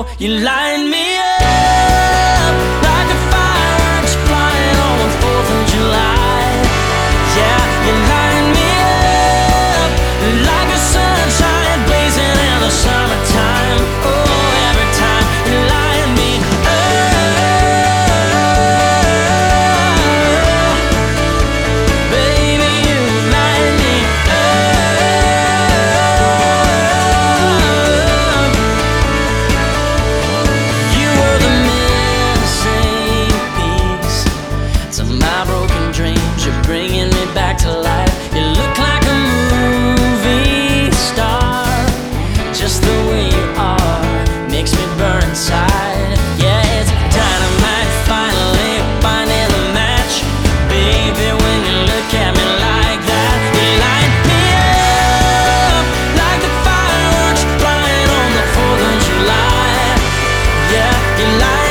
oh, you light me up like a fireworks flying on the 4th of July. Yeah, you light me up like a sunshine blazing in the summertime. Oh, every time you light me up, baby, you light me up. You were the missing piece to my broken dreams. You're bringing me back to life. You look like a movie star. Just the way you are makes me burn inside. Yeah, it's dynamite, finally finding the match. Baby, when you look at me like that, you light me up like the fireworks flying on the 4th of July. Yeah, you light